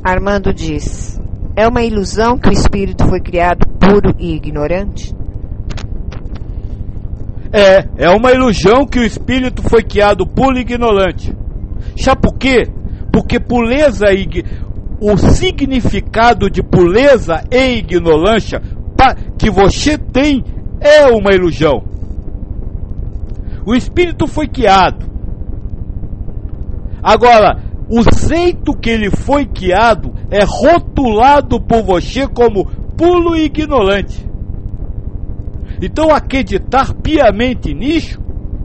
Armando diz: é uma ilusão que o espírito foi criado puro e ignorante? É uma ilusão que o espírito foi criado puro e ignorante. Sabe por quê? Porque o significado de pureza e ignorância que você tem é uma ilusão. O espírito foi criado. Agora, o jeito que ele foi criado é rotulado por você como puro e ignorante. Então acreditar piamente nisso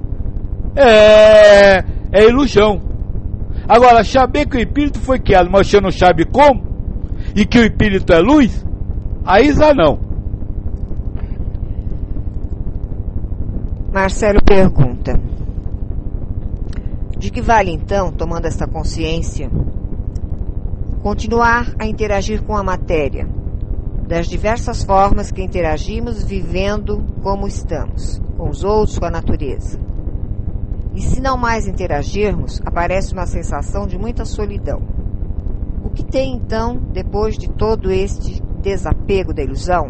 é ilusão. Agora, saber que o espírito foi criado, mas você não sabe como, e que o espírito é luz, aí já não. Marcelo pergunta: de que vale então, tomando essa consciência, continuar a interagir com a matéria, das diversas formas que interagimos vivendo como estamos, com os outros, com a natureza? E se não mais interagirmos, aparece uma sensação de muita solidão. O que tem então, depois de todo este desapego da ilusão?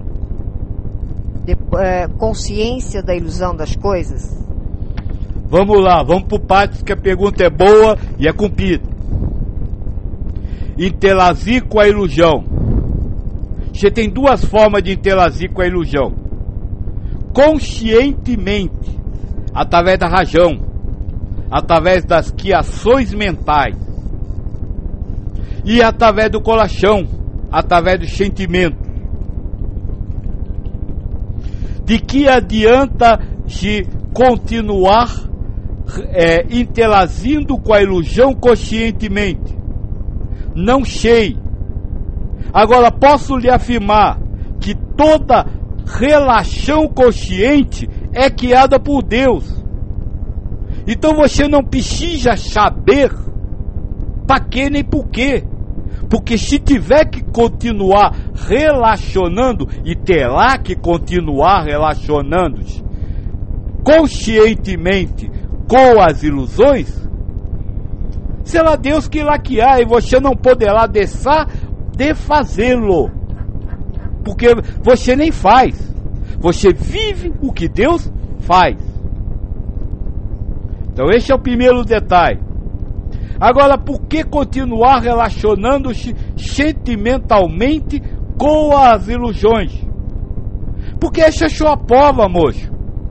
Consciência da ilusão das coisas? Vamos lá, vamos por partes, que a pergunta é boa e é cumprida. Interagir com a ilusão. Você tem duas formas de interagir com a ilusão: conscientemente, através da razão, através das criações mentais, e através do coração, através do sentimento. De que adianta de continuar interagindo com a ilusão conscientemente? Não sei. Agora, posso lhe afirmar que toda relação consciente é criada por Deus. Então você não precisa saber para que nem por quê. Porque se tiver que continuar relacionando, e terá que continuar relacionando-se conscientemente com as ilusões, será Deus que irá criar, e você não poderá deixar de fazê-lo. Porque você nem faz. Você vive o que Deus faz. Então esse é o primeiro detalhe. Agora, por que continuar relacionando-se sentimentalmente com as ilusões? Porque essa é a sua prova, moço.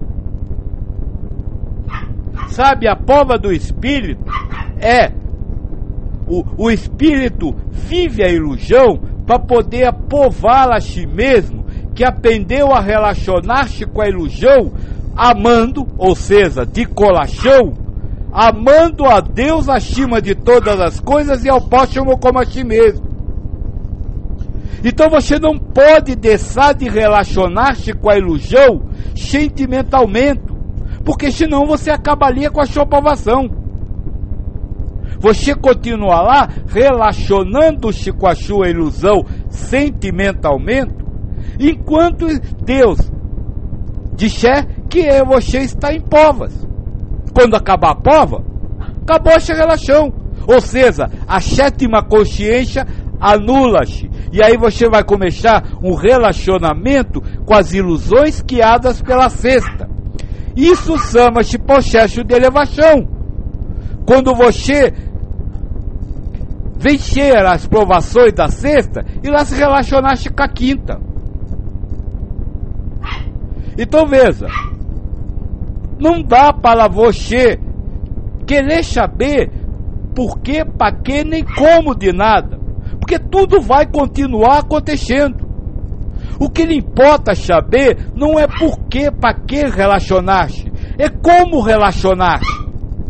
Sabe, a prova do espírito é o espírito vive a ilusão para poder provar a si mesmo que aprendeu a relacionar-se com a ilusão amando, ou seja, de coração, amando a Deus acima de todas as coisas e ao próximo como a si mesmo. Então você não pode deixar de relacionar-se com a ilusão sentimentalmente, porque senão você acabaria com a sua aprovação. Você continua lá relacionando-se com a sua ilusão sentimentalmente, enquanto Deus disser que você está em provas. Quando acabar a prova, acabou essa relação. Ou seja, a sétima consciência anula-se. E aí você vai começar um relacionamento com as ilusões criadas pela sexta. Isso chama-se processo de elevação. Quando você vencer as provações da sexta e lá se relacionar-se com a quinta. Então veja, não dá para você querer saber por que, para que, nem como de nada. Porque tudo vai continuar acontecendo. O que lhe importa saber não é por que, para que relacionar-se, é como relacionar-se.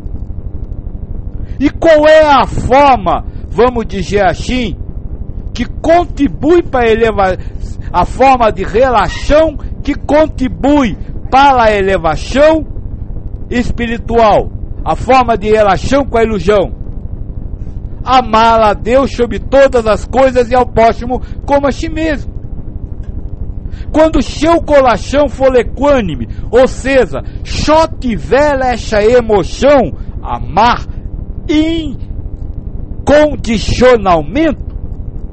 E qual é a forma, vamos dizer assim, que contribui para elevar, a forma de relação que contribui para a elevação espiritual, a forma de relação com a ilusão: amar a Deus sobre todas as coisas e ao próximo como a si mesmo. Quando seu coração for equânime, ou seja, só tiver essa emoção, amar incondicionalmente,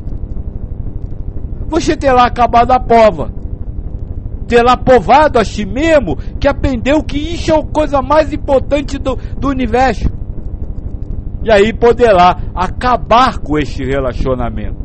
você terá acabado a prova. Terá provado a si mesmo que aprendeu que isso é a coisa mais importante do universo. E aí poderá acabar com este relacionamento.